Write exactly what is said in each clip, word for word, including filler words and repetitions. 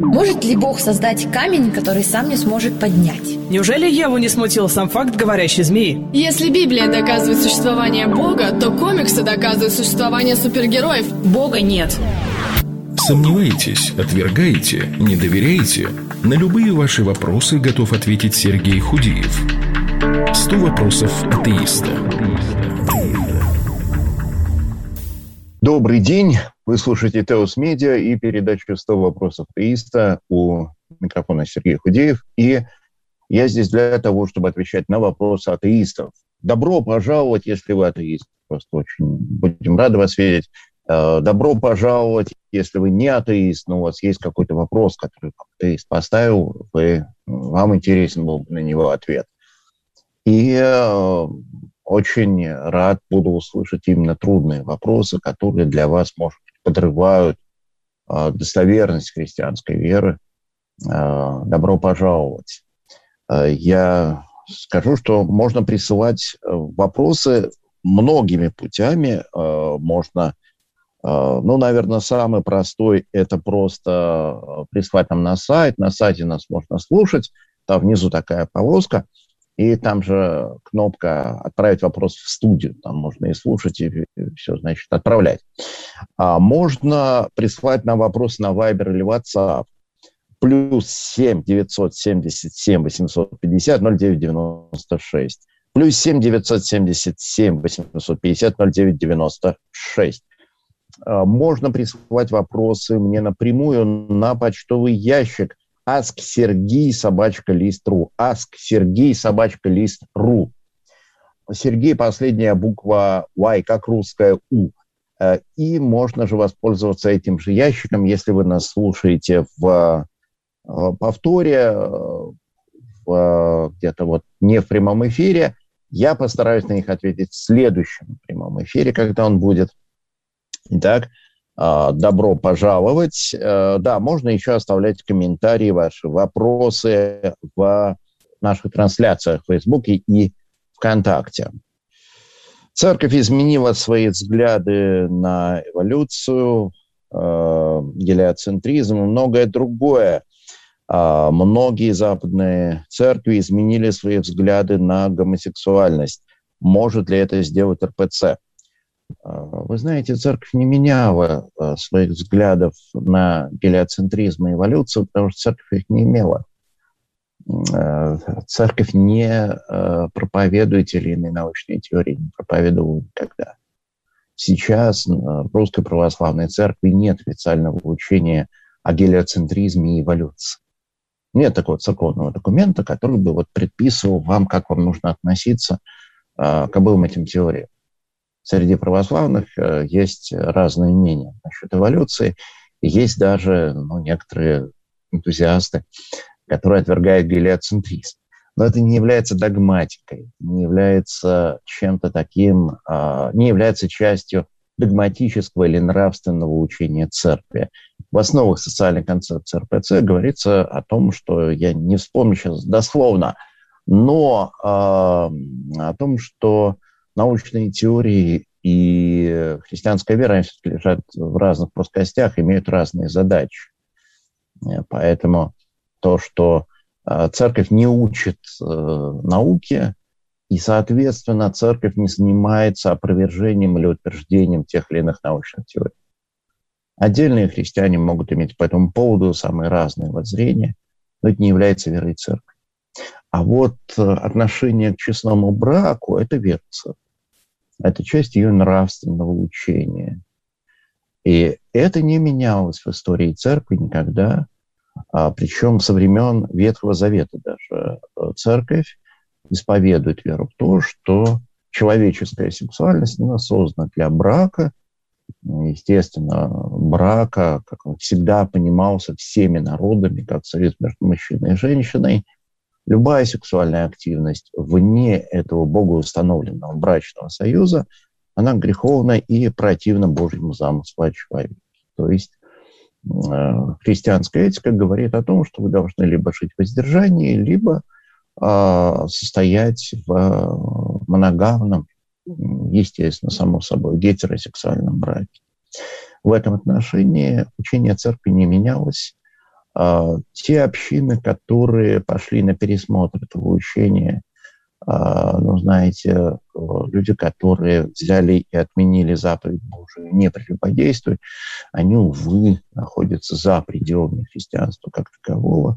Может ли Бог создать камень, который сам не сможет поднять? Неужели Еву не смутил сам факт говорящей змеи? Если Библия доказывает существование Бога, то комиксы доказывают существование супергероев. Бога нет. Сомневаетесь, отвергаете, не доверяете? На любые ваши вопросы готов ответить Сергей Худеев. сто вопросов атеиста. Добрый день. Вы слушаете Теос Медиа и передачу «сто вопросов атеиста». У микрофона Сергей Худеев. И я здесь для того, чтобы отвечать на вопросы атеистов. Добро пожаловать, если вы атеист. Просто очень будем рады вас видеть. Добро пожаловать, если вы не атеист, но у вас есть какой-то вопрос, который атеист поставил, вы, вам интересен был на него ответ. И э, очень рад буду услышать именно трудные вопросы, которые для вас, может быть, подрывают э, достоверность христианской веры. Э, добро пожаловать. Э, я скажу, что можно присылать вопросы многими путями. Э, можно Ну, наверное, самый простой – это просто прислать нам на сайт. На сайте нас можно слушать. Там внизу такая полоска. И там же кнопка «Отправить вопрос в студию». Там можно и слушать, и все, значит, отправлять. А можно прислать нам вопросы на Viber или WhatsApp. Плюс семь девятьсот семьдесят семь восемьсот пятьдесят ноль девять девяносто шесть. Плюс семь девятьсот семьдесят семь восемьсот пятьдесят ноль девять девяносто шесть. Можно присылать вопросы мне напрямую на почтовый ящик ask sergey собака лист точка ру. ask sergey собака лист точка ру. Сергей, последняя буква Y, как русская У. И можно же воспользоваться этим же ящиком, если вы нас слушаете в повторе, в, где-то вот не в прямом эфире. Я постараюсь на них ответить в следующем прямом эфире, когда он будет. Итак, добро пожаловать. Да, можно еще оставлять комментарии, ваши вопросы в наших трансляциях в Фейсбуке и ВКонтакте. Церковь изменила свои взгляды на эволюцию, гелиоцентризм и многое другое. Многие западные церкви изменили свои взгляды на гомосексуальность. Может ли это сделать эр пэ цэ? Вы знаете, церковь не меняла своих взглядов на гелиоцентризм и эволюцию, потому что церковь их не имела. Церковь не проповедует те или иные научные теории, не проповедовала никогда. Сейчас в Русской Православной Церкви нет официального учения о гелиоцентризме и эволюции. Нет такого церковного документа, который бы вот предписывал вам, как вам нужно относиться к обоим этим теориям. Среди православных э, есть разные мнения насчет эволюции. И есть даже ну, некоторые энтузиасты, которые отвергают гелиоцентризм. Но это не является догматикой, не является чем-то таким, э, не является частью догматического или нравственного учения церкви. В основах социальной концепции эр пэ цэ говорится о том, что я не вспомню сейчас дословно, но э, о том, что научные теории и христианская вера, они все-таки лежат в разных плоскостях, имеют разные задачи. Поэтому то, что церковь не учит науке, и, соответственно, церковь не занимается опровержением или утверждением тех или иных научных теорий. Отдельные христиане могут иметь по этому поводу самые разные воззрения, но это не является верой церкви. А вот отношение к честному браку – это вера церкви. Это часть ее нравственного учения. И это не менялось в истории церкви никогда. А, причем со времен Ветхого Завета даже церковь исповедует веру в то, что человеческая сексуальность не создана для брака. Естественно, брака, как он всегда понимался всеми народами, как союз между мужчиной и женщиной. Любая сексуальная активность вне этого богоустановленного брачного союза, она греховна и противна Божьему замыслу о человеке. То есть э, христианская этика говорит о том, что вы должны либо жить в воздержании, либо э, состоять в моногамном, естественно, само собой, гетеросексуальном браке. В этом отношении учение церкви не менялось. Те общины, которые пошли на пересмотр этого учения, ну, знаете, люди, которые взяли и отменили заповедь Божию, не прелюбодействуй, они, увы, находятся за пределами христианства как такового.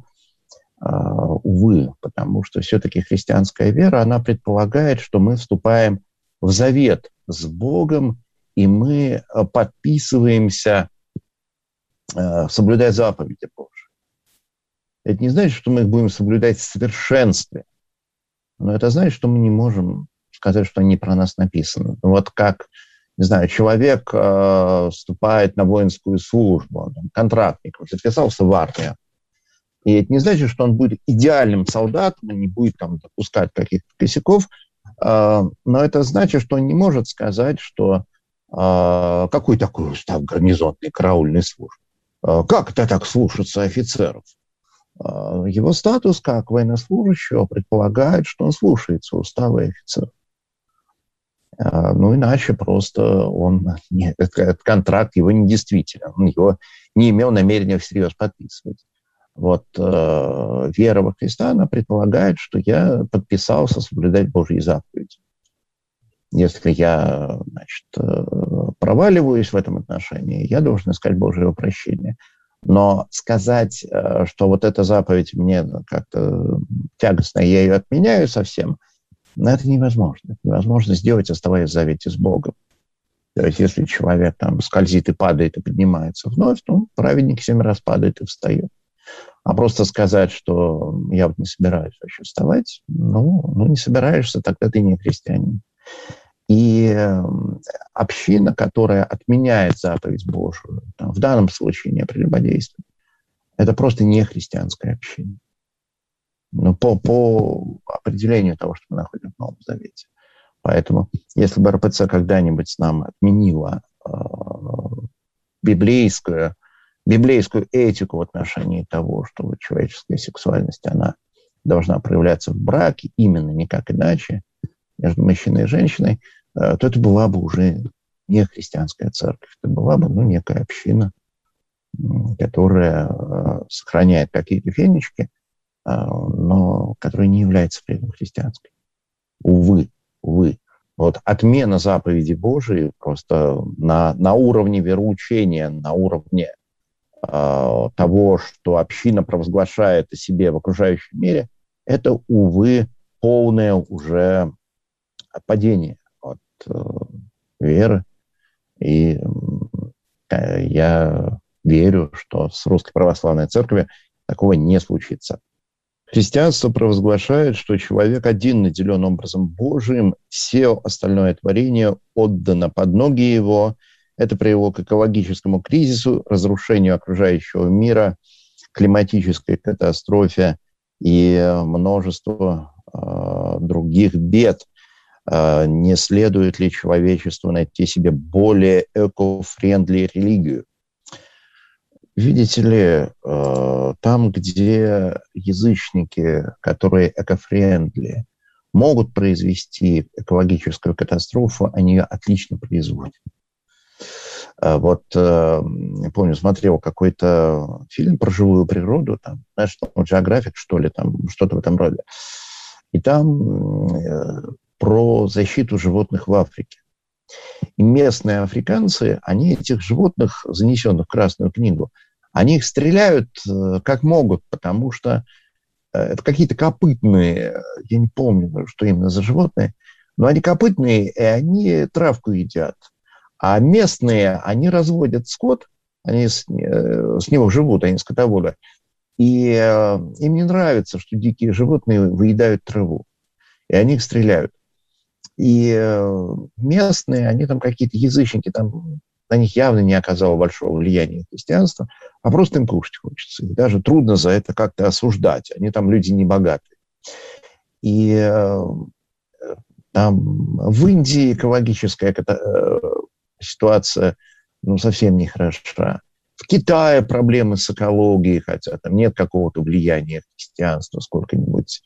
Увы, потому что все-таки христианская вера, она предполагает, что мы вступаем в завет с Богом, и мы подписываемся соблюдать заповеди Божьи. Это не значит, что мы их будем соблюдать в совершенстве, но это значит, что мы не можем сказать, что они про нас написаны. Вот как, не знаю, человек э, вступает на воинскую службу, он, там, контрактник, записался в армию. И это не значит, что он будет идеальным солдатом, он не будет там допускать каких-то косяков, э, но это значит, что он не может сказать, что э, какой такой устав гарнизонной караульной службы. Э, как это так слушаться офицеров? Его статус как военнослужащего предполагает, что он слушается устава офицера. Ну, иначе просто он, этот контракт его недействителен, он его не имел намерения всерьез подписывать. Вот э, вера во Христа, она предполагает, что я подписался соблюдать Божьи заповеди. Если я, значит, проваливаюсь в этом отношении, я должен искать Божьего прощения. Но сказать, что вот эта заповедь мне как-то тягостная, я ее отменяю совсем, но это невозможно. Это невозможно сделать, оставаясь в завете с Богом. То есть если человек там скользит и падает, и поднимается вновь, то праведник семь раз падает и встает. А просто сказать, что я вот не собираюсь вообще вставать, ну, ну не собираешься, тогда ты не христианин. И община, которая отменяет заповедь Божию, там, в данном случае не прелюбодействует, это просто не христианская община. Ну, по, по определению того, что мы находим в Новом Завете. Поэтому, если бы эр пэ цэ когда-нибудь нам отменила э, библейскую, библейскую этику в отношении того, что человеческая сексуальность, она должна проявляться в браке, именно никак иначе, между мужчиной и женщиной, то это была бы уже не христианская церковь. Это была бы, ну, некая община, которая сохраняет какие-то фенечки, но которая не является при этом христианской. Увы, увы. Вот отмена заповеди Божией просто на, на уровне вероучения, на уровне э, того, что община провозглашает о себе в окружающем мире, это, увы, полное уже падение от э, веры. И э, я верю, что с Русской Православной Церковью такого не случится. Христианство провозглашает, что человек один наделен образом Божиим, все остальное творение отдано под ноги его. Это привело к экологическому кризису, разрушению окружающего мира, климатической катастрофе и множеству э, других бед. Э, не следует ли человечеству найти себе более эко-френдли религию? Видите ли, там, где язычники, которые эко-френдли, могут произвести экологическую катастрофу, они ее отлично производят. Вот, я помню, смотрел какой-то фильм про живую природу, там, знаешь, Geographic, что ли, там, что-то в этом роде. И там про защиту животных в Африке. И местные африканцы, они этих животных, занесенных в Красную книгу, они их стреляют как могут, потому что это какие-то копытные, я не помню, что именно за животные, но они копытные, и они травку едят. А местные, они разводят скот, они с, с него живут, они скотоводы, и им не нравится, что дикие животные выедают траву, и они их стреляют. И местные, они там какие-то язычники, там на них явно не оказало большого влияния христианства, а просто им кушать хочется. И даже трудно за это как-то осуждать. Они там люди небогатые. И э, там в Индии экологическая э, ситуация ну, совсем не хороша. В Китае проблемы с экологией, хотя там нет какого-то влияния христианства сколько-нибудь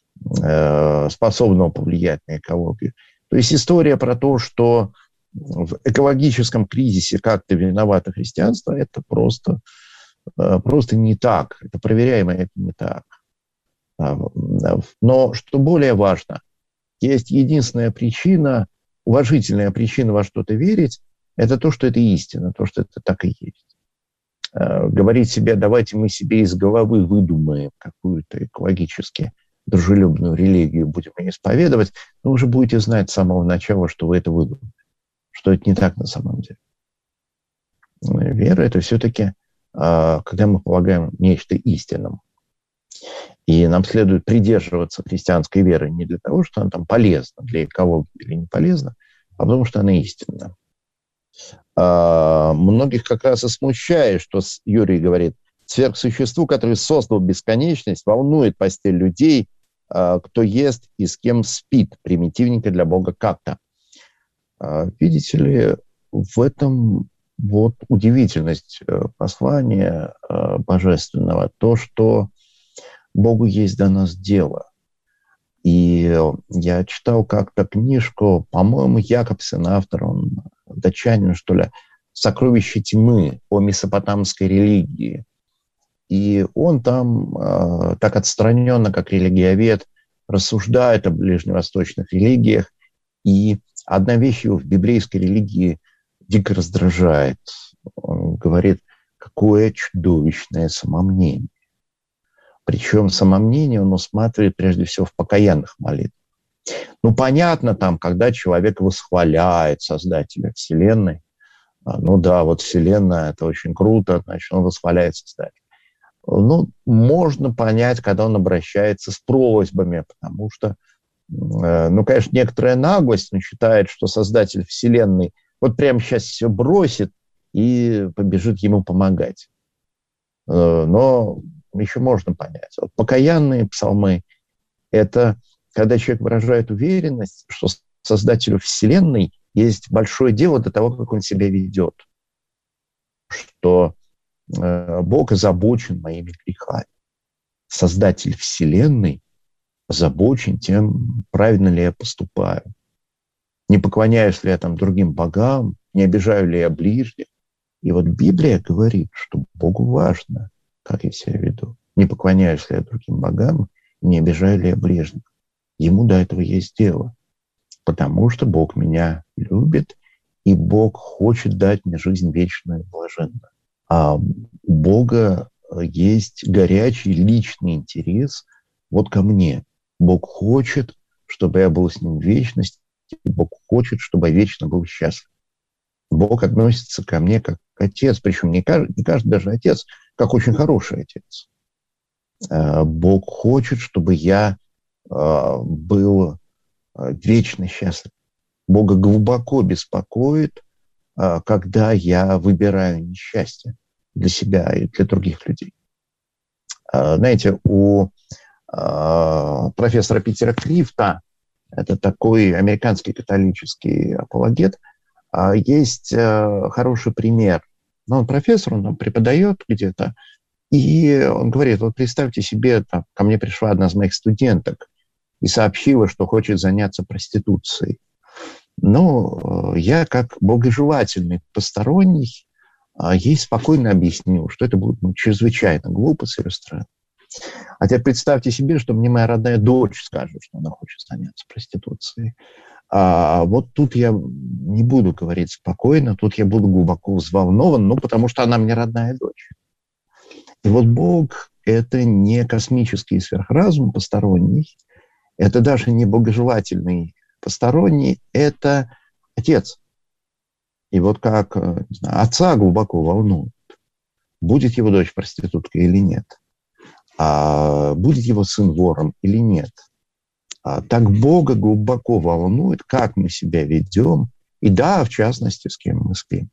э, способного повлиять на экологию. То есть история про то, что в экологическом кризисе как-то виновато христианство, это просто просто не так. Это проверяемо, это не так. Но, что более важно, есть единственная причина, уважительная причина во что-то верить, это то, что это истина, то, что это так и есть. Говорить себе, давайте мы себе из головы выдумаем какую-то экологически дружелюбную религию, будем ее исповедовать, вы уже будете знать с самого начала, что вы это выдумали, что это не так на самом деле. Вера – это все-таки, когда мы полагаем нечто истинным. И нам следует придерживаться христианской веры не для того, что она там полезна для экологии или не полезна, а потому что она истинна. А, многих как раз и смущает, что Юрий говорит, сверхсуществу, которое создало бесконечность, волнует постель людей, а, кто ест и с кем спит, примитивненько для Бога как-то. А, видите ли, в этом вот удивительность послания а, божественного, то, что Богу есть до нас дело. И я читал как-то книжку, по-моему, Якобсен, автор, он датчанин, что ли, «Сокровища тьмы» о месопотамской религии. И он там э, так отстраненно, как религиовед, рассуждает о ближневосточных религиях. И одна вещь его в библейской религии дико раздражает. Он говорит, какое чудовищное самомнение. Причем самомнение он усматривает прежде всего в покаянных молитвах. Ну, понятно, там, когда человек восхваляет Создателя Вселенной, ну да, вот Вселенная, это очень круто, значит, он восхваляет Создателя. Ну, можно понять, когда он обращается с просьбами, потому что, ну, конечно, некоторая наглость, он считает, что Создатель Вселенной вот прямо сейчас все бросит и побежит ему помогать. Но еще можно понять. Вот покаянные псалмы – это когда человек выражает уверенность, что Создателю Вселенной есть большое дело до того, как он себя ведет, что э, Бог озабочен моими грехами. Создатель Вселенной озабочен тем, правильно ли я поступаю, не поклоняюсь ли я там другим богам, не обижаю ли я ближних. И вот Библия говорит, что Богу важно, как я себя веду. Не поклоняюсь ли я другим богам, не обижаю ли я ближних. Ему до этого есть дело. Потому что Бог меня любит, и Бог хочет дать мне жизнь вечную и блаженную. А у Бога есть горячий личный интерес вот ко мне. Бог хочет, чтобы я был с Ним в вечности, Бог хочет, чтобы я вечно был счастлив. Бог относится ко мне как отец, причем не каждый, не каждый даже отец, как очень хороший отец. Бог хочет, чтобы я был вечно счастлив. Бога глубоко беспокоит, когда я выбираю несчастье для себя и для других людей. Знаете, у профессора Питера Крифта, это такой американский католический апологет, есть хороший пример. Но он профессор, он там преподает где-то, и он говорит, вот представьте себе, там, ко мне пришла одна из моих студенток и сообщила, что хочет заняться проституцией. Ну, я, как богожелательный посторонний, ей спокойно объяснил, что это будет ну, чрезвычайно глупо, совершенно. А теперь представьте себе, что мне моя родная дочь скажет, что она хочет заняться проституцией. А вот тут я не буду говорить спокойно, тут я буду глубоко взволнован, ну, потому что она мне родная дочь. И вот Бог – это не космический сверхразум посторонний, это даже не богожелательный посторонний, это отец. И вот как не знаю, отца глубоко волнует, будет его дочь проституткой или нет, а будет его сын вором или нет. А так Бога глубоко волнует, как мы себя ведем, и да, в частности, с кем мы спим.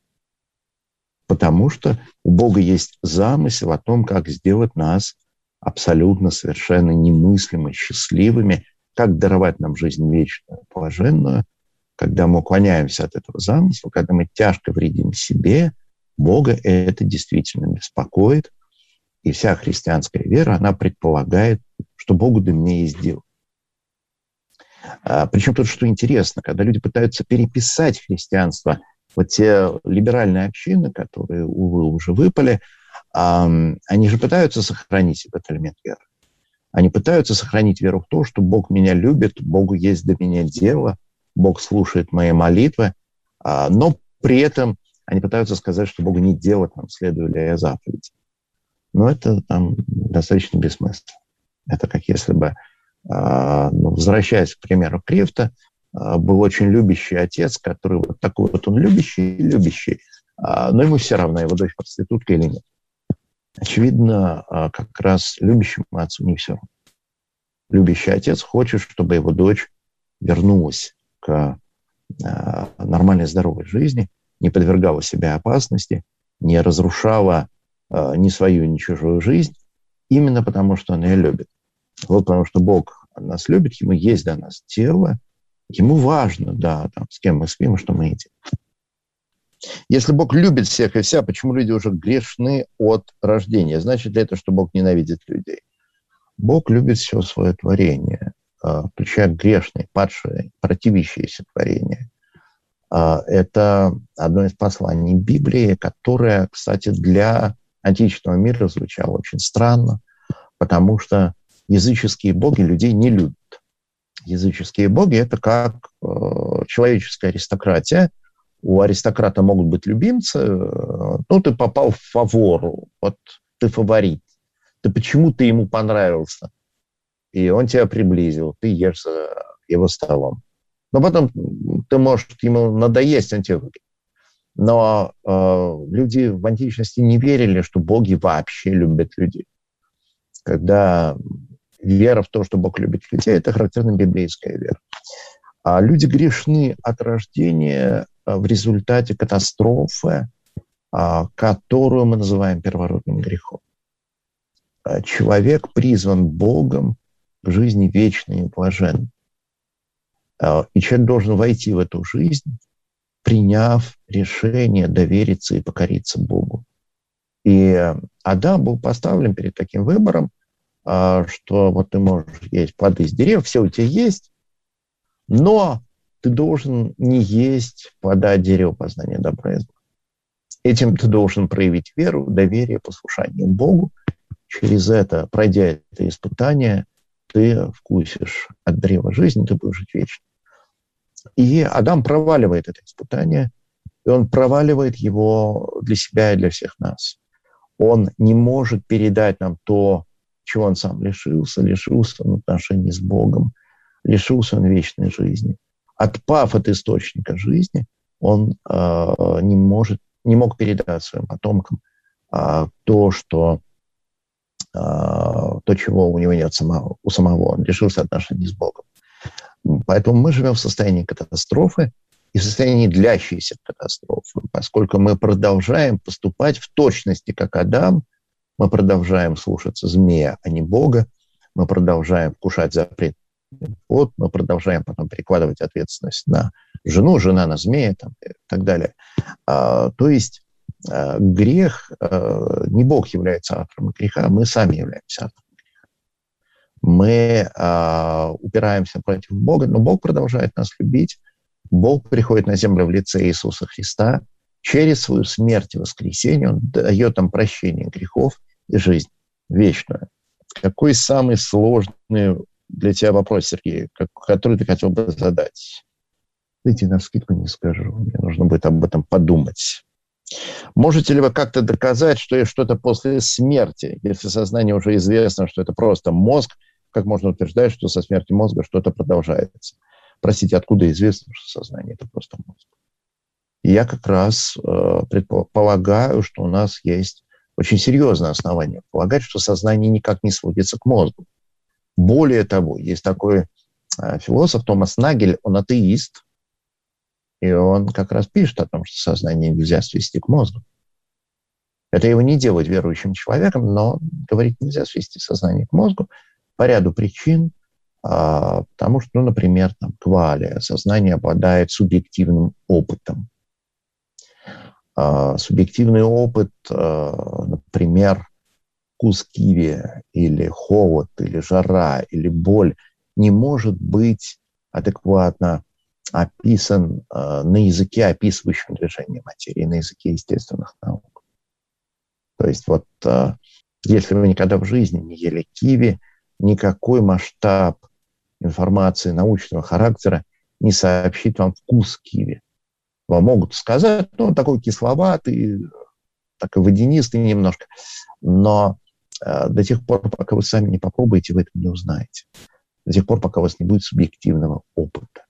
Потому что у Бога есть замысел о том, как сделать нас абсолютно совершенно немыслимо счастливыми, как даровать нам жизнь вечную, блаженную. Когда мы уклоняемся от этого замысла, когда мы тяжко вредим себе, Бога это действительно беспокоит. И вся христианская вера, она предполагает, что Богу до меня есть дело. А, причем тут что интересно, когда люди пытаются переписать христианство, вот те либеральные общины, которые, увы, уже выпали, Они же пытаются сохранить этот элемент веры. Они пытаются сохранить веру в то, что Бог меня любит, Богу есть до меня дело, Бог слушает мои молитвы, но при этом они пытаются сказать, что Богу нет дела, там, следую ли я заповеди. Но это там достаточно бессмысленно. Это как если бы, ну, возвращаясь к примеру Крефта, был очень любящий отец, который вот такой вот он любящий, любящий, но ему все равно, его дочь проститутка или нет. Очевидно, как раз любящему отцу не все равно. Любящий отец хочет, чтобы его дочь вернулась к нормальной здоровой жизни, не подвергала себя опасности, не разрушала ни свою, ни чужую жизнь, именно потому, что он ее любит. Вот потому что Бог нас любит, ему есть до нас тело, ему важно, да, там, с кем мы спим, что мы едим. Если Бог любит всех и вся, почему люди уже грешны от рождения? Значит ли это, что Бог ненавидит людей? Бог любит все свое творение, включая грешные, падшие, противящиеся творения. Это одно из посланий Библии, которое, кстати, для античного мира звучало очень странно, потому что языческие боги людей не любят. Языческие боги – это как человеческая аристократия. У аристократа могут быть любимцы, ну, ты попал в фавору, вот ты фаворит, ты почему-то ему понравился, и он тебя приблизил, ты ешь за его столом. Но потом ты, может, ему надоесть, он тебя выгонит. Но э, люди в античности не верили, что боги вообще любят людей. Когда вера в то, что Бог любит людей, это характерно библейская вера. А люди грешны от рождения в результате катастрофы, которую мы называем первородным грехом. Человек призван Богом к жизни вечной и блаженной. И человек должен войти в эту жизнь, приняв решение довериться и покориться Богу. И Адам был поставлен перед таким выбором, что вот ты можешь есть плоды с деревьев, все у тебя есть, но ты должен не есть плода дерева познания добра и зла. Этим ты должен проявить веру, доверие, послушание Богу. Через это, пройдя это испытание, ты вкусишь от древа жизни, ты будешь жить вечно. И Адам проваливает это испытание, и он проваливает его для себя и для всех нас. Он не может передать нам то, чего он сам лишился, лишился он отношений с Богом, лишился он вечной жизни. Отпав от источника жизни, он э, не, может, не мог передать своим потомкам э, то, что, э, то, чего у него нет самого, у самого. Он лишился отношений с Богом. Поэтому мы живем в состоянии катастрофы и в состоянии длящейся катастрофы, поскольку мы продолжаем поступать в точности, как Адам, мы продолжаем слушаться змея, а не Бога, мы продолжаем вкушать запрет. Вот мы продолжаем потом перекладывать ответственность на жену, жена на змея там, и так далее. А, то есть а, грех, а, не Бог является автором греха, мы сами являемся автором греха. Мы а, упираемся против Бога, но Бог продолжает нас любить. Бог приходит на землю в лице Иисуса Христа. Через свою смерть и воскресение Он дает нам прощение грехов и жизнь вечную. Какой самый сложный для тебя вопрос, Сергей, который ты хотел бы задать? Дайте навскидку не скажу. Мне нужно будет об этом подумать. Можете ли вы как-то доказать, что есть что-то после смерти, если сознание уже известно, что это просто мозг? Как можно утверждать, что со смертью мозга что-то продолжается? Простите, откуда известно, что сознание – это просто мозг? И я как раз э, предполагаю, что у нас есть очень серьезное основание полагать, что сознание никак не сводится к мозгу. Более того, есть такой э, философ Томас Нагель, он атеист, и он как раз пишет о том, что сознание нельзя свести к мозгу. Это его не делает верующим человеком, но говорит, нельзя свести сознание к мозгу по ряду причин, э, потому что, ну, например, там, квалия, сознание обладает субъективным опытом. Э, субъективный опыт, э, например, вкус киви, или холод, или жара, или боль не может быть адекватно описан э, на языке, описывающем движение материи, на языке естественных наук. То есть вот если вы никогда в жизни не ели киви, никакой масштаб информации научного характера не сообщит вам вкус киви. Вам могут сказать, ну, он такой кисловатый, такой водянистый немножко, но э, до тех пор, пока вы сами не попробуете, вы этого не узнаете. До тех пор, пока у вас не будет субъективного опыта.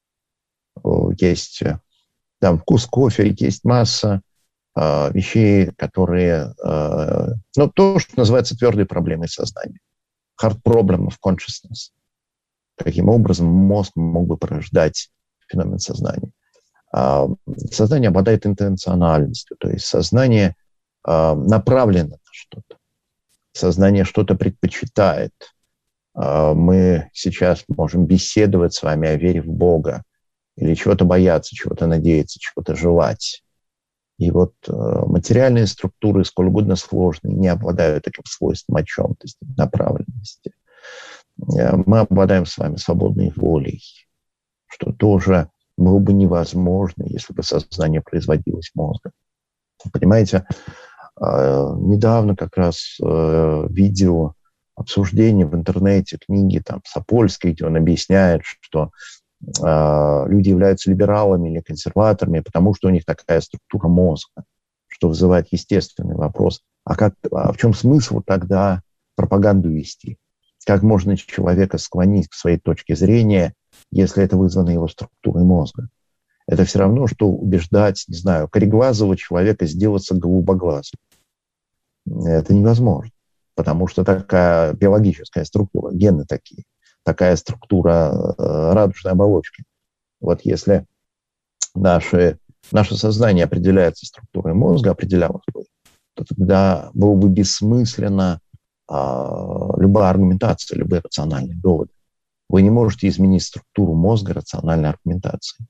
Есть там вкус кофе, есть масса э, вещей, которые, э, ну, то, что называется твердой проблемой сознания. Hard problem of consciousness. Каким образом мозг мог бы порождать феномен сознания. Сознание обладает интенциональностью, то есть сознание направлено на что-то. Сознание что-то предпочитает. Мы сейчас можем беседовать с вами о вере в Бога, или чего-то бояться, чего-то надеяться, чего-то желать. И вот материальные структуры, сколь угодно сложные, не обладают таким свойством о чем, то есть направленности. Мы обладаем с вами свободной волей, что тоже было бы невозможно, если бы сознание производилось мозгом. Понимаете, недавно как раз видео обсуждение в интернете, книги там Сапольской, где он объясняет, что люди являются либералами или консерваторами, потому что у них такая структура мозга, что вызывает естественный вопрос, а, как, а в чем смысл тогда пропаганду вести? Как можно человека склонить к своей точке зрения, если это вызвано его структурой мозга? Это все равно, что убеждать, не знаю, кореглазого человека сделаться голубоглазым. Это невозможно, потому что такая биологическая структура, гены такие, такая структура э, радужной оболочки. Вот если наши, наше сознание определяется структурой мозга, определялось бы, то тогда было бы бессмысленно любая аргументация, любые рациональные доводы. Вы не можете изменить структуру мозга рациональной аргументацией.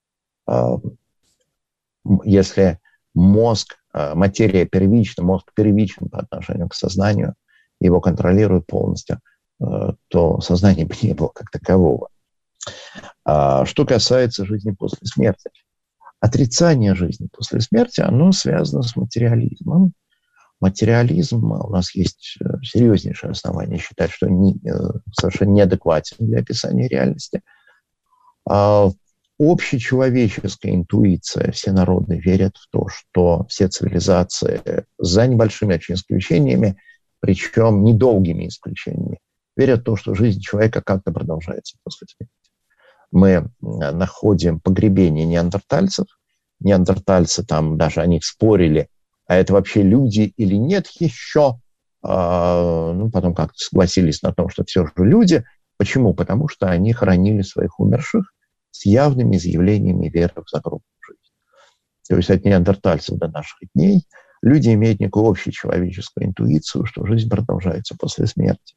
Если мозг, материя первична, мозг первичен по отношению к сознанию, его контролирует полностью, то сознания бы не было как такового. Что касается жизни после смерти. Отрицание жизни после смерти, оно связано с материализмом. Материализм, у нас есть серьезнейшее основание считать, что не, совершенно неадекватен для описания реальности. А общечеловеческая интуиция, все народы верят в то, что все цивилизации, за небольшими очень исключениями, причем недолгими исключениями, верят в то, что жизнь человека как-то продолжается после смерти. Мы находим погребение неандертальцев. Неандертальцы, там даже они спорили, а это вообще люди или нет еще. А, ну, потом как-то согласились на том, что все же люди. Почему? Потому что они хоронили своих умерших с явными изъявлениями веры в загробную жизнь. То есть от неандертальцев до наших дней люди имеют некую общечеловеческую интуицию, что жизнь продолжается после смерти.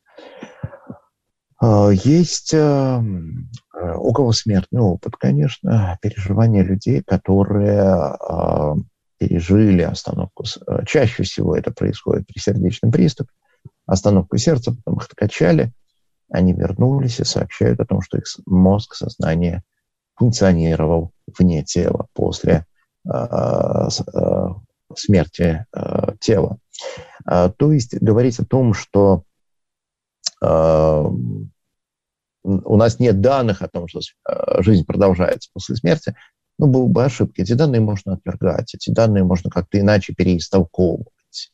Есть околосмертный опыт, конечно, переживания людей, которые пережили остановку. Чаще всего это происходит при сердечном приступе, остановку сердца, потом их откачали, они вернулись и сообщают о том, что их мозг, сознание функционировал вне тела после смерти тела. То есть говорить о том, что у нас нет данных о том, что жизнь продолжается после смерти, ну, было бы ошибкой. Эти данные можно отвергать, эти данные можно как-то иначе переистолковывать.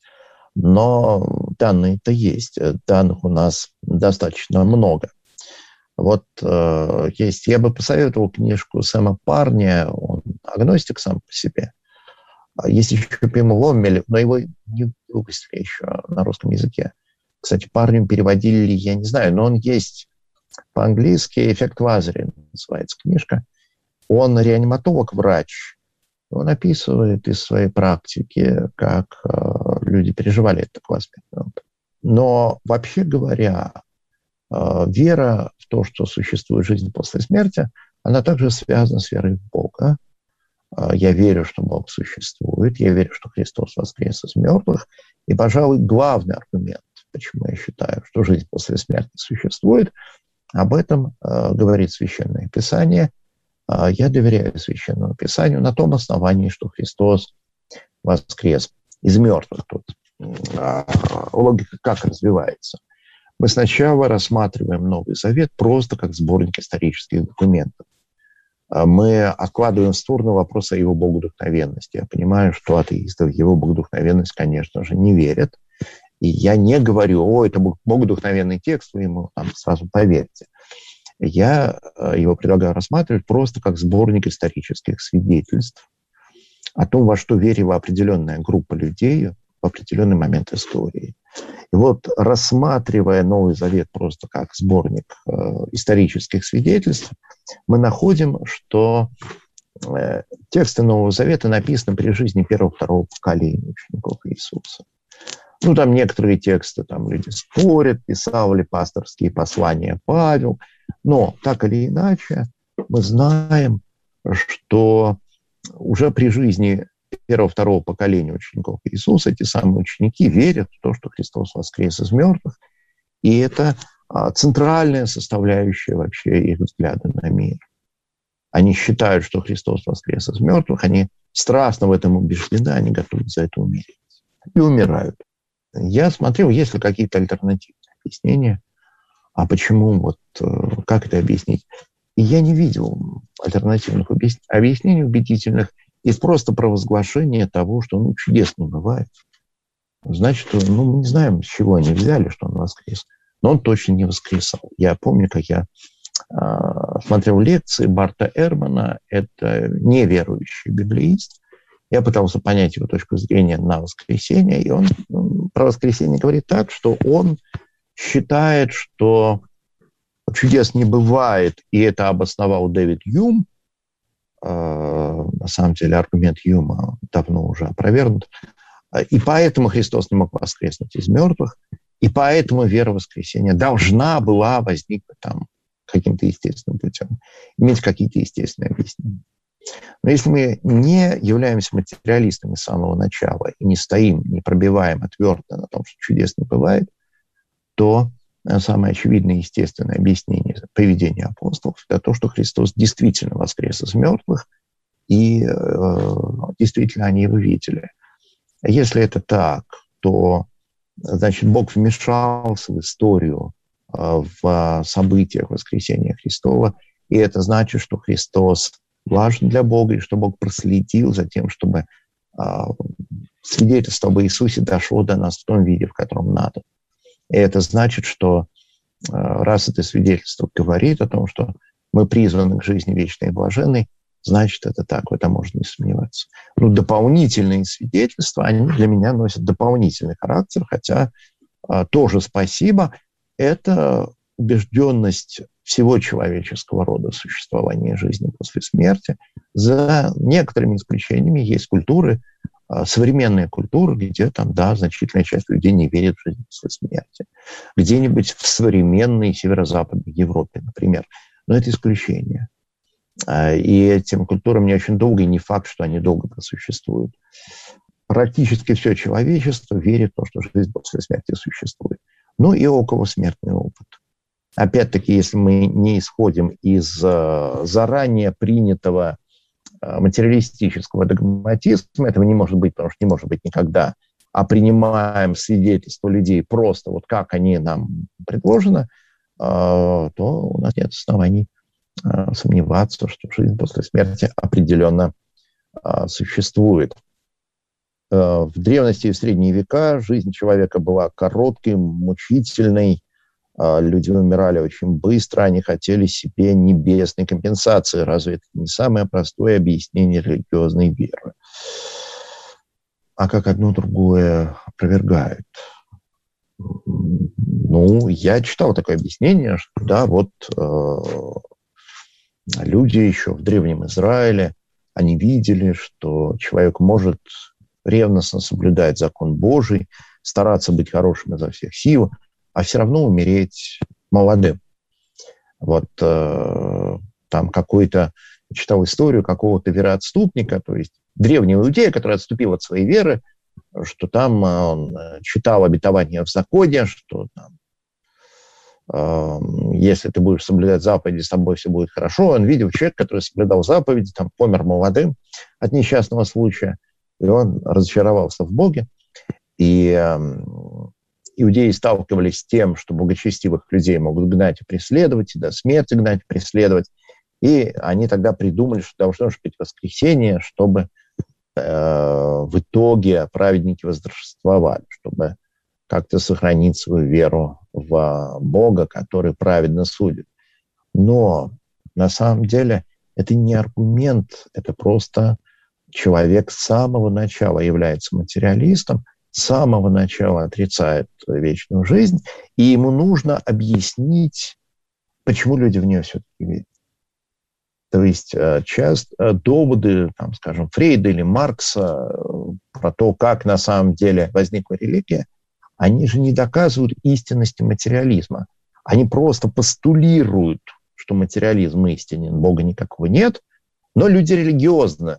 Но данные-то есть, данных у нас достаточно много. Вот э, есть, я бы посоветовал книжку Сэма Парня, он агностик сам по себе. Есть еще Пим Ломмель, но его не выпустили еще на русском языке. Кстати, Парнем переводили ли, я не знаю, но он есть по-английски, «Эффект Лазаря» называется книжка. Он реаниматолог-врач. Он описывает из своей практики, как э, люди переживали этот околосмертный опыт. Но вообще говоря, э, вера в то, что существует жизнь после смерти, она также связана с верой в Бога. Э, я верю, что Бог существует, я верю, что Христос воскрес из мертвых. И, пожалуй, главный аргумент, почему я считаю, что жизнь после смерти существует, об этом э, говорит Священное Писание. Э, я доверяю Священному Писанию на том основании, что Христос воскрес из мертвых. Тут логика как развивается. Мы сначала рассматриваем Новый Завет просто как сборник исторических документов. Мы откладываем в сторону вопрос о его богодухновенности. Я понимаю, что атеисты в его богодухновенность, конечно же, не верят. И я не говорю, о, это богодухновенный текст, вы ему там сразу поверьте. Я его предлагаю рассматривать просто как сборник исторических свидетельств о том, во что верила определенная группа людей в определенный момент истории. И вот, рассматривая Новый Завет просто как сборник э, исторических свидетельств, мы находим, что э, тексты Нового Завета написаны при жизни первого-второго поколения учеников Иисуса. Ну, там некоторые тексты, там люди спорят, писал ли пасторские послания Павел, но так или иначе мы знаем, что уже при жизни первого-второго поколения учеников Иисуса эти самые ученики верят в то, что Христос воскрес из мертвых, и это центральная составляющая вообще их взгляда на мир. Они считают, что Христос воскрес из мертвых, они страстно в этом убеждены, они готовы за это умереть. И умирают. Я смотрел, есть ли какие-то альтернативные объяснения, а почему, вот, как это объяснить. И я не видел альтернативных объяснений убедительных из просто провозглашения того, что ну, чудес не бывает. Значит, ну, мы не знаем, с чего они взяли, что он воскрес. Но он точно не воскресал. Я помню, как я э, смотрел лекции Барта Эрмана, это неверующий библеист. Я пытался понять его точку зрения на воскресение, и он про воскресение говорит так, что он считает, что чудес не бывает, и это обосновал Дэвид Юм. На самом деле аргумент Юма давно уже опровергнут. И поэтому Христос не мог воскреснуть из мертвых, и поэтому вера в воскресение должна была возникнуть там каким-то естественным путем, иметь какие-то естественные объяснения. Но если мы не являемся материалистами с самого начала и не стоим, не пробиваем твердо на том, что чудес не бывает, то самое очевидное и естественное объяснение поведения апостолов – это то, что Христос действительно воскрес из мертвых, и э, действительно они его видели. Если это так, то, значит, Бог вмешался в историю, э, в событиях воскресения Христова, и это значит, что Христос важен для Бога, и что Бог проследил за тем, чтобы э, свидетельство об Иисусе дошло до нас в том виде, в котором надо. И это значит, что раз это свидетельство говорит о том, что мы призваны к жизни вечной и блаженной, значит, это так, в этом можно не сомневаться. Но дополнительные свидетельства, они для меня носят дополнительный характер, хотя тоже спасибо, это убежденность всего человеческого рода существования жизни после смерти. За некоторыми исключениями есть культуры, современная культура, где там, да, значительная часть людей не верит в жизнь после смерти. Где-нибудь в современной северо-западной Европе, например. Но это исключение. И этим культурам не очень долго, и не факт, что они долго просуществуют. Практически все человечество верит в то, что жизнь после смерти существует. Ну и околосмертный опыт. Опять-таки, если мы не исходим из заранее принятого материалистического догматизма, этого не может быть, потому что не может быть никогда, а принимаем свидетельства людей просто вот как они нам предложены, то у нас нет оснований сомневаться, что жизнь после смерти определенно существует. В древности и в средние века жизнь человека была короткой, мучительной, люди умирали очень быстро, они хотели себе небесной компенсации. Разве это не самое простое объяснение религиозной веры? А как одно другое опровергают? Ну, я читал такое объяснение, что да, вот э, люди еще в Древнем Израиле, они видели, что человек может ревностно соблюдать закон Божий, стараться быть хорошим изо всех сил, а все равно умереть молодым. Вот э, там какой-то, читал историю какого-то вероотступника, то есть древнего иудея, который отступил от своей веры, что там он читал обетование в законе, что там, э, если ты будешь соблюдать заповеди, с тобой все будет хорошо. Он видел человека, который соблюдал заповеди, там, помер молодым от несчастного случая, и он разочаровался в Боге. И иудеи сталкивались с тем, что благочестивых людей могут гнать и преследовать, и до смерти гнать и преследовать. И они тогда придумали, что должно быть воскресенье, чтобы э, в итоге праведники восторжествовали, чтобы как-то сохранить свою веру в Бога, который праведно судит. Но на самом деле это не аргумент, это просто человек с самого начала является материалистом, с самого начала отрицает вечную жизнь, и ему нужно объяснить, почему люди в нее все-таки верят. То есть часто доводы, там, скажем, Фрейда или Маркса про то, как на самом деле возникла религия, они же не доказывают истинности материализма. Они просто постулируют, что материализм истинен, Бога никакого нет, но люди религиозны.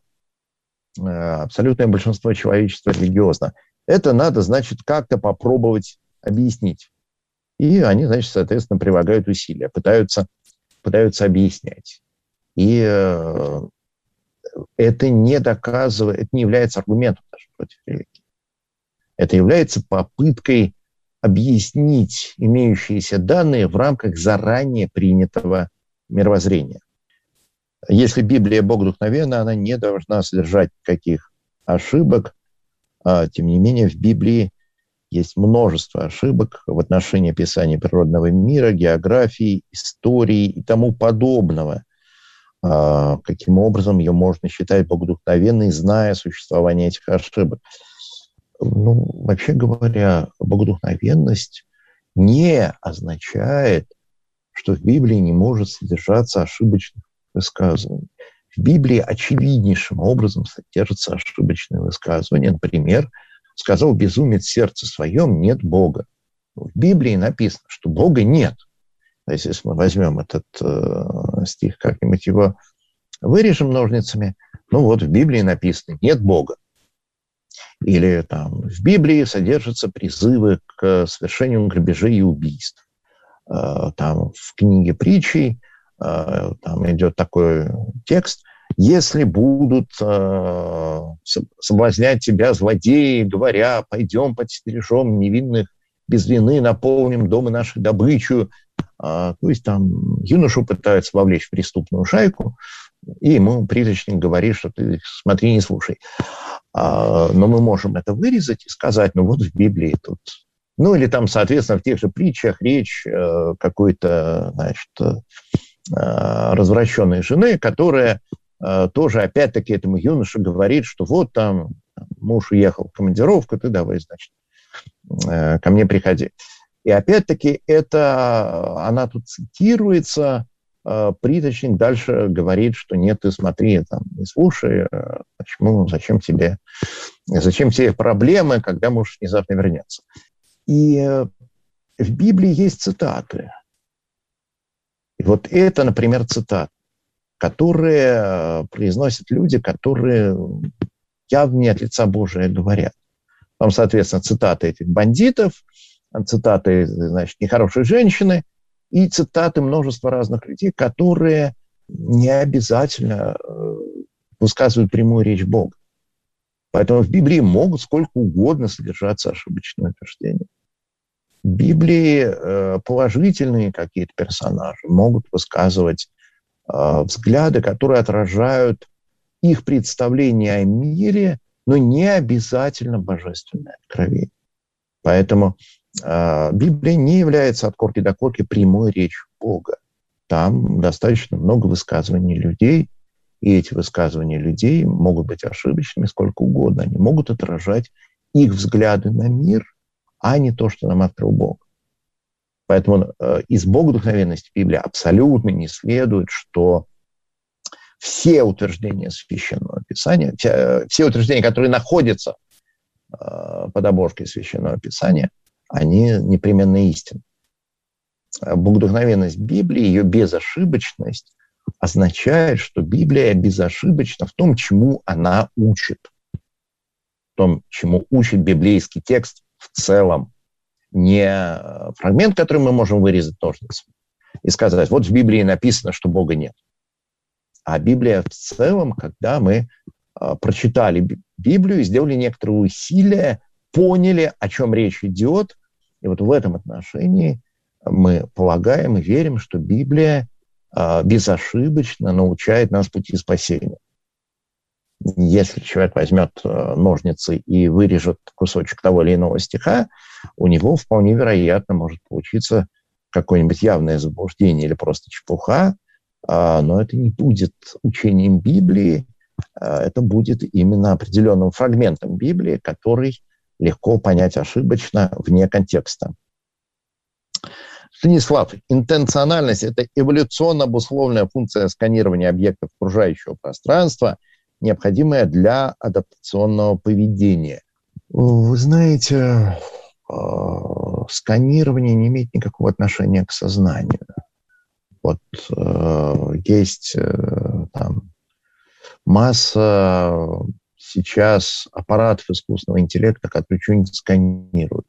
Абсолютное большинство человечества религиозно. Это надо, значит, как-то попробовать объяснить. И они, значит, соответственно, прилагают усилия, пытаются, пытаются объяснять. И э, это не доказывает, это не является аргументом даже против религии. Это является попыткой объяснить имеющиеся данные в рамках заранее принятого мировоззрения. Если Библия богодухновенна, она не должна содержать никаких ошибок. А, тем не менее, в Библии есть множество ошибок в отношении описания природного мира, географии, истории и тому подобного. А, каким образом ее можно считать богодухновенной, зная существование этих ошибок? Ну, вообще говоря, богодухновенность не означает, что в Библии не может содержаться ошибочных высказываний. В Библии очевиднейшим образом содержатся ошибочные высказывания. Например, сказал безумец в сердце своем: нет Бога. В Библии написано, что Бога нет. То есть, если мы возьмем этот э, стих, как-нибудь его вырежем ножницами, ну вот в Библии написано: нет Бога. Или там в Библии содержатся призывы к совершению грабежей и убийств. Э, там в книге притчей э, там идет такой текст: если будут э, соблазнять тебя злодеи, говоря: пойдем подстережем невинных без вины, наполним дома нашей добычу. А, то есть там юношу пытаются вовлечь в преступную шайку, и ему призрачник говорит, что ты смотри, не слушай. А, но мы можем это вырезать и сказать: ну вот в Библии тут. Ну или там, соответственно, в тех же притчах речь э, какой-то, значит, э, развращенной жены, которая э, тоже опять-таки этому юноше говорит, что вот там муж уехал в командировку, ты давай, значит, э, ко мне приходи. И опять-таки это, она тут цитируется, э, приточник дальше говорит, что нет, ты смотри, там, не слушай, э, почему, зачем тебе, зачем тебе проблемы, когда муж внезапно вернется. И э, в Библии есть цитаты. И вот это, например, цитаты, которые произносят люди, которые явно не от лица Божия говорят. Там, соответственно, цитаты этих бандитов, цитаты, значит, нехорошей женщины и цитаты множества разных людей, которые не обязательно высказывают прямую речь Бога. Поэтому в Библии могут сколько угодно содержаться ошибочные утверждения. В Библии положительные какие-то персонажи могут высказывать взгляды, которые отражают их представление о мире, но не обязательно божественное откровение. Поэтому э, Библия не является от корки до корки прямой речью Бога. Там достаточно много высказываний людей, и эти высказывания людей могут быть ошибочными сколько угодно. Они могут отражать их взгляды на мир, а не то, что нам открыл Бог. Поэтому э, из богодухновенности Библии абсолютно не следует, что все утверждения Священного Писания, все, все утверждения, которые находятся э, под обложкой Священного Писания, они непременно истинны. Богодухновенность Библии, ее безошибочность означает, что Библия безошибочна в том, чему она учит. В том, чему учит библейский текст в целом. Не фрагмент, который мы можем вырезать ножницами и сказать: вот в Библии написано, что Бога нет. А Библия в целом, когда мы а, прочитали Библию и сделали некоторые усилия поняли, о чем речь идет. И вот в этом отношении мы полагаем и верим, что Библия э, безошибочно научает нас пути спасения. Если человек возьмет э, ножницы и вырежет кусочек того или иного стиха, у него вполне вероятно может получиться какое-нибудь явное заблуждение или просто чепуха, э, но это не будет учением Библии, э, это будет именно определенным фрагментом Библии, который легко понять ошибочно вне контекста. Станислав, интенциональность – это эволюционно обусловленная функция сканирования объектов окружающего пространства, необходимая для адаптационного поведения. Вы знаете, сканирование не имеет никакого отношения к сознанию. Вот есть там масса сейчас аппаратов искусственного интеллекта, которые что-нибудь сканируют,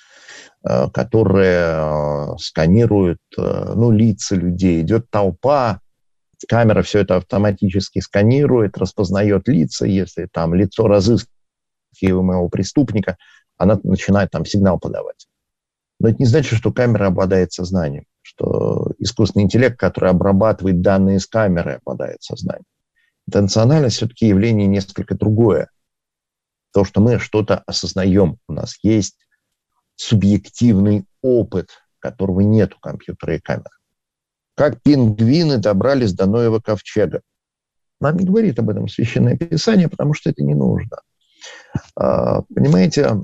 которые сканируют ну, лица людей. Идет толпа, камера все это автоматически сканирует, распознает лица. Если там лицо разыскиваемого преступника, она начинает там сигнал подавать. Но это не значит, что камера обладает сознанием, что искусственный интеллект, который обрабатывает данные с камеры, обладает сознанием. Интенциональность все-таки явление несколько другое. То, что мы что-то осознаем. У нас есть субъективный опыт, которого нет у компьютера и камеры. Как пингвины добрались до Ноева ковчега? Нам не говорит об этом Священное Писание, потому что это не нужно. Понимаете,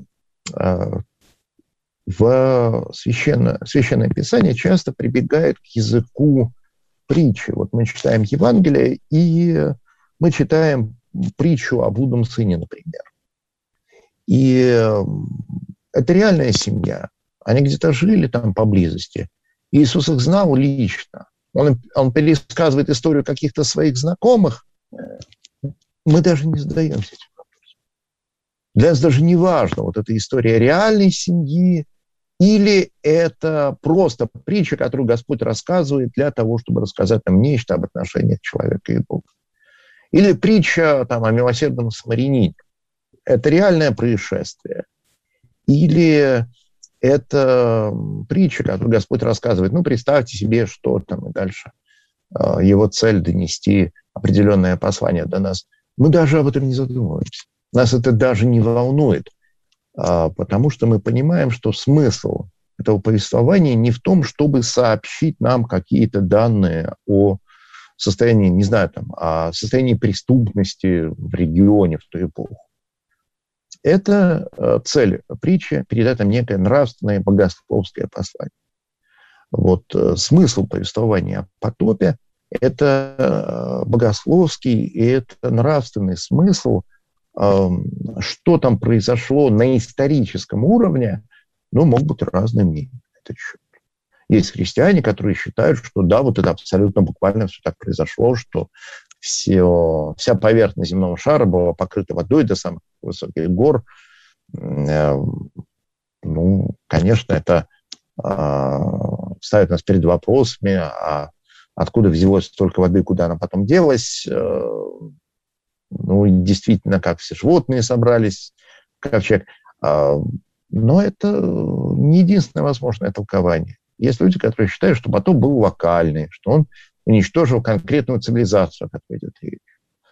в Священное, Священное Писание часто прибегает к языку притчи. Вот мы читаем Евангелие, и мы читаем притчу о блудном сыне, например. И это реальная семья. Они где-то жили там поблизости. Иисус их знал лично. Он, он пересказывает историю каких-то своих знакомых. Мы даже не задаемся этим вопросом. Для нас даже не важно, вот эта история реальной семьи или это просто притча, которую Господь рассказывает для того, чтобы рассказать нам нечто об отношениях человека и Бога. Или притча там, о милосердном самарянине. Это реальное происшествие. Или это притча, которую Господь рассказывает. Ну, представьте себе, что там и дальше. Его цель донести определенное послание до нас. Мы даже об этом не задумываемся. Нас это даже не волнует, потому что мы понимаем, что смысл этого повествования не в том, чтобы сообщить нам какие-то данные о состоянии, не знаю, там, о состоянии преступности в регионе в ту эпоху. Это цель притчи, передать нам некое нравственное, богословское послание. Вот смысл повествования о потопе – это богословский и это нравственный смысл, что там произошло на историческом уровне, ну, могут быть разные мнения на этот счет. Есть христиане, которые считают, что да, вот это абсолютно буквально все так произошло, что все, вся поверхность земного шара была покрыта водой до самых высоких гор. Ну, конечно, это э, ставит нас перед вопросами, а откуда взялось столько воды, куда она потом делась. Э, ну, действительно, как все животные собрались в ковчег. Э, но это не единственное возможное толкование. Есть люди, которые считают, что потоп был локальный, что он уничтожил конкретную цивилизацию, о которой идет речь.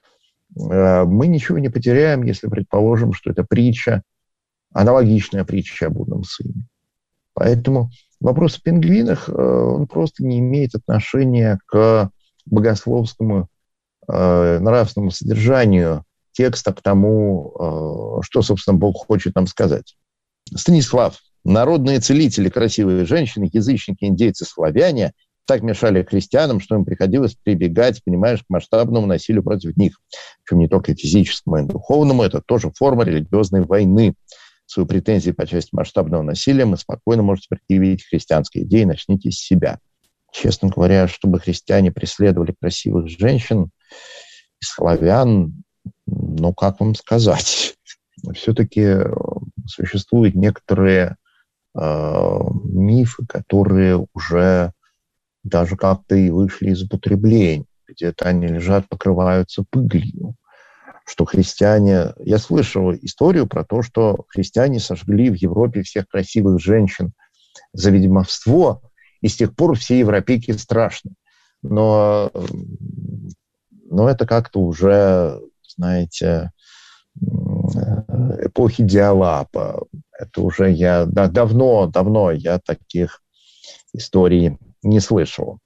Мы ничего не потеряем, если предположим, что это притча, аналогичная притча о блудном сыне. Поэтому вопрос о пингвинах, он просто не имеет отношения к богословскому нравственному содержанию текста, к тому, что, собственно, Бог хочет нам сказать. Станислав, народные целители, красивые женщины, язычники, индейцы, славяне так мешали христианам, что им приходилось прибегать, понимаешь, к масштабному насилию против них. Причем не только физическому и духовному, это тоже форма религиозной войны. Свои претензии по части масштабного насилия мы спокойно можете предъявить христианской идее, начните с себя. Честно говоря, чтобы христиане преследовали красивых женщин и славян, ну, как вам сказать, все-таки существуют некоторые э, мифы, которые уже даже как-то и вышли из употребления. Где-то они лежат, покрываются пылью. что христиане... Я слышал историю про то, что христиане сожгли в Европе всех красивых женщин за ведьмовство, и с тех пор все европейки страшны. Но, но это как-то уже, знаете, эпохи Диалапа. Это уже я... Да, давно, давно я таких историй не слышал.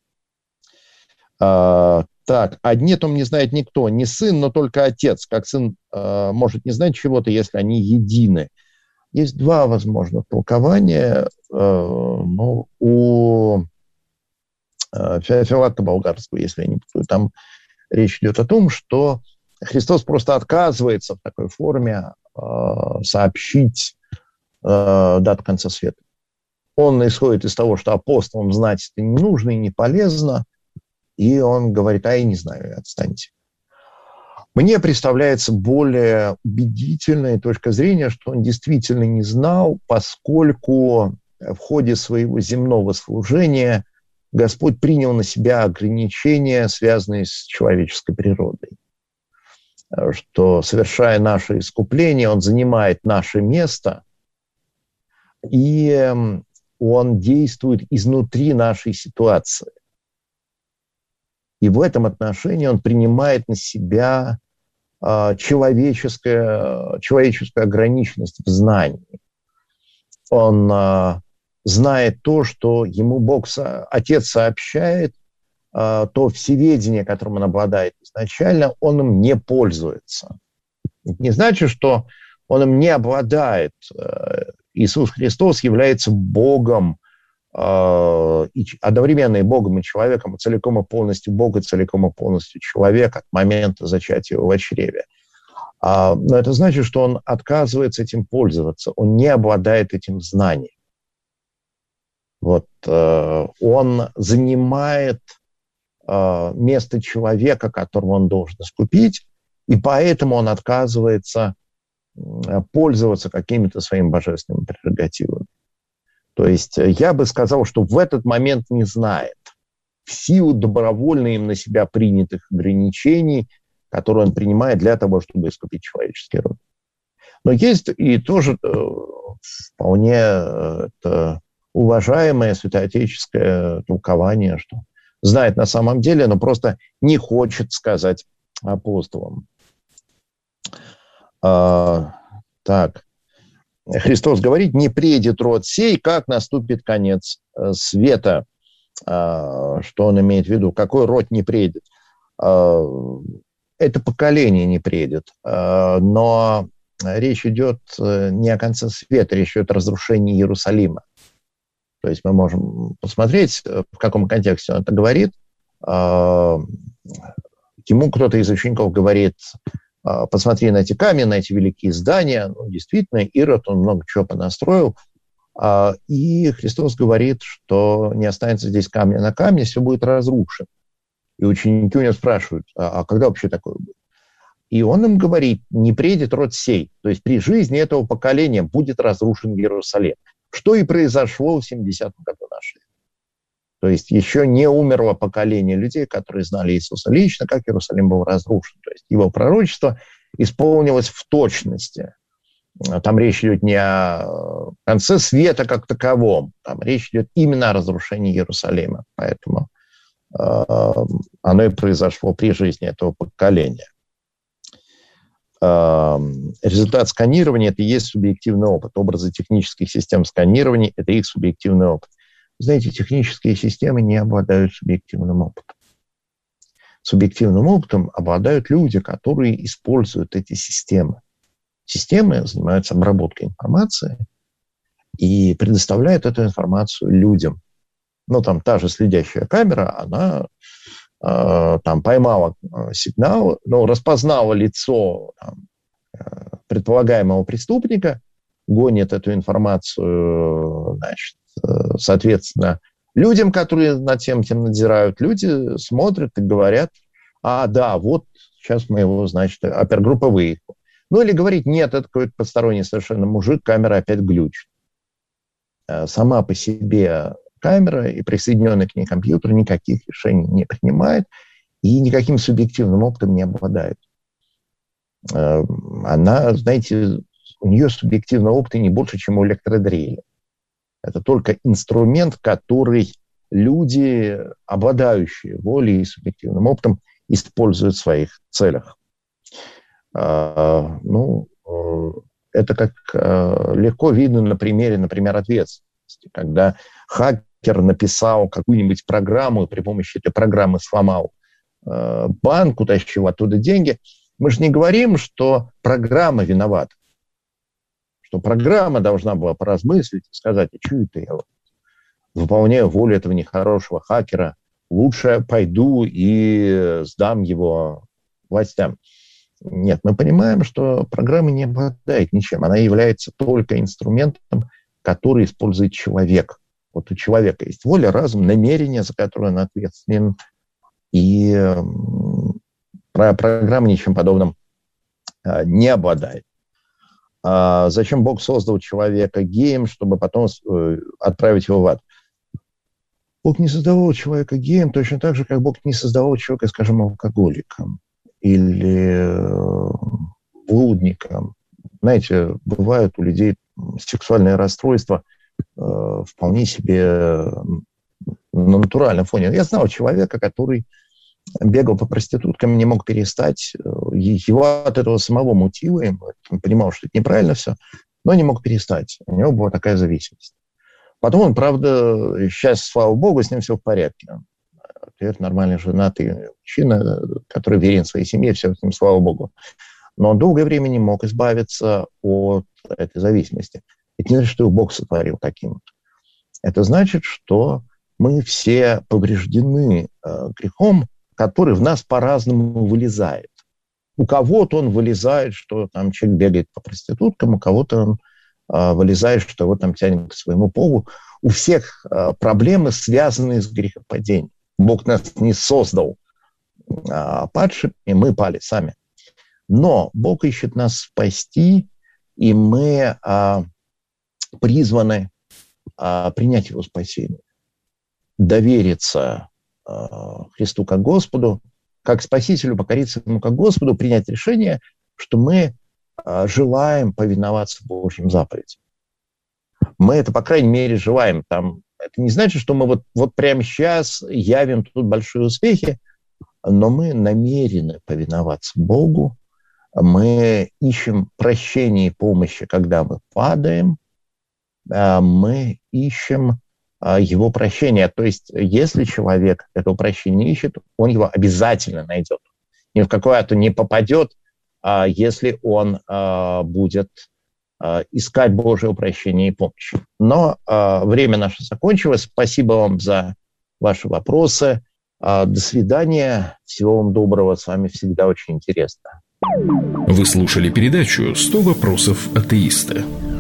А, так, а нетом не знает никто, не сын, но только отец. Как сын а, может не знать чего-то, если они едины. Есть два возможных толкования. А, ну, у а, Феофилакта Болгарского, если я не путаю, там речь идет о том, что Христос просто отказывается в такой форме а, сообщить а, дату конца света. Он исходит из того, что апостолам знать это не нужно и не полезно, и он говорит: а я не знаю, отстаньте. Мне представляется более убедительная точка зрения, что он действительно не знал, поскольку в ходе своего земного служения Господь принял на себя ограничения, связанные с человеческой природой. Что, совершая наше искупление, он занимает наше место, и он действует изнутри нашей ситуации. И в этом отношении он принимает на себя э, человеческое, человеческую ограниченность в знании. Он э, знает то, что ему Бог, Отец сообщает, э, то всеведение, которым он обладает изначально, он им не пользуется. Это не значит, что он им не обладает. Иисус Христос является Богом, и одновременно и Богом, и человеком, и целиком и полностью Бог, и целиком и полностью человек от момента зачатия его в чреве. Но это значит, что он отказывается этим пользоваться, он не обладает этим знанием. Вот, он занимает место человека, которого он должен искупить, и поэтому он отказывается пользоваться какими-то своими божественными прерогативами. То есть я бы сказал, что в этот момент не знает, в силу добровольно им на себя принятых ограничений, которые он принимает для того, чтобы искупить человеческий род. Но есть и тоже вполне это уважаемое святоотеческое толкование, что знает на самом деле, но просто не хочет сказать апостолам. А, так. Христос говорит: не предет род сей, как наступит конец света. А, что он имеет в виду? Какой род не предет? А, это поколение не предет. А, но речь идет не о конце света, речь идет о разрушении Иерусалима. То есть мы можем посмотреть, в каком контексте он это говорит. А, ему кто-то из учеников говорит: посмотри на эти камни, на эти великие здания. Ну, действительно, Ирод, он много чего понастроил. И Христос говорит, что не останется здесь камня на камне, все будет разрушено. И ученики у него спрашивают: а когда вообще такое будет? И он им говорит: не предет род сей. То есть при жизни этого поколения будет разрушен Иерусалим. Что и произошло в семидесятом году нашей эры. То есть еще не умерло поколение людей, которые знали Иисуса лично, как Иерусалим был разрушен. То есть его пророчество исполнилось в точности. Там речь идет не о конце света как таковом, там речь идет именно о разрушении Иерусалима. Поэтому э, оно и произошло при жизни этого поколения. Э, результат сканирования – это и есть субъективный опыт. Образы технических систем сканирования – это их субъективный опыт. Знаете, технические системы не обладают субъективным опытом. Субъективным опытом обладают люди, которые используют эти системы. Системы занимаются обработкой информации и предоставляют эту информацию людям. Ну, там та же следящая камера, она э, там поймала сигнал, ну, распознала лицо там, э, предполагаемого преступника, гонит эту информацию, значит, соответственно, людям, которые над тем тем надзирают, люди смотрят и говорят: а, да, вот сейчас мы его, значит, опергруппа выехала. Ну, или говорить: нет, это какой-то посторонний совершенно мужик, камера опять глючит. Сама по себе камера и присоединенный к ней компьютер никаких решений не принимает и никаким субъективным опытом не обладает. она, знаете, у нее субъективного опыта не больше, чем у электродрели. Это только инструмент, который люди, обладающие волей и субъективным опытом, используют в своих целях. Ну, это как легко видно на примере, например, ответственности. Когда хакер написал какую-нибудь программу и при помощи этой программы сломал банк, утащил оттуда деньги, мы же не говорим, что программа виновата. Что программа должна была поразмыслить и сказать, а что это я выполняю волю этого нехорошего хакера, лучше пойду и сдам его властям. Нет, мы понимаем, что программа не обладает ничем. Она является только инструментом, который использует человек. Вот у человека есть воля, разум, намерение, за которое он ответственен. И программа ничем подобным не обладает. А зачем Бог создал человека геем, чтобы потом отправить его в ад? Бог не создавал человека геем точно так же, как Бог не создавал человека, скажем, алкоголиком или блудником. Знаете, бывают у людей сексуальные расстройства э, вполне себе на натуральном фоне. Я знал человека, который бегал по проституткам, не мог перестать. Его от этого самого мутило. Он понимал, что это неправильно все, но не мог перестать. У него была такая зависимость. Потом он, правда, сейчас, слава богу, с ним все в порядке. Теперь нормальный женатый мужчина, который верен своей семье, все с ним, слава богу. Но он долгое время не мог избавиться от этой зависимости. Это не значит, что его Бог сотворил таким. Это значит, что мы все повреждены э, грехом, который в нас по-разному вылезает. У кого-то он вылезает, что там человек бегает по проституткам, у кого-то он э, вылезает, что его там тянет к своему полу. У всех э, проблемы, связанные с грехопадением. Бог нас не создал э, падшими, мы пали сами. Но Бог ищет нас спасти, и мы э, призваны э, принять Его спасение, довериться э, Христу как Господу, как Спасителю, покориться Ему как Господу, принять решение, что мы э, желаем повиноваться Божьим заповедям. Мы это, по крайней мере, желаем. Там, это не значит, что мы вот, вот прямо сейчас явим тут большие успехи, но мы намерены повиноваться Богу. Мы ищем прощения и помощи, когда мы падаем. Мы ищем Его прощения. То есть, если человек этого прощения ищет, он его обязательно найдет. Ни в какое-то не попадет, если он будет искать Божьего прощения и помощи. Но время наше закончилось. Спасибо вам за ваши вопросы. До свидания. Всего вам доброго. С вами всегда очень интересно. Вы слушали передачу «сто вопросов атеиста».